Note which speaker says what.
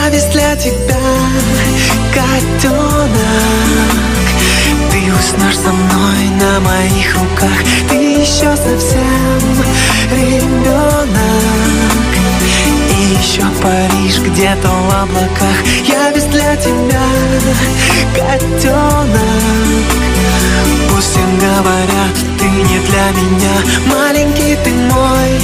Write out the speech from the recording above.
Speaker 1: Я весь для тебя, котенок. Ты уснешь со мной на моих руках. Ты еще совсем ребенок. И еще Париж где-то в облаках. Я весь для тебя, котенок. Пусть всем говорят, ты не для меня. Маленький ты мой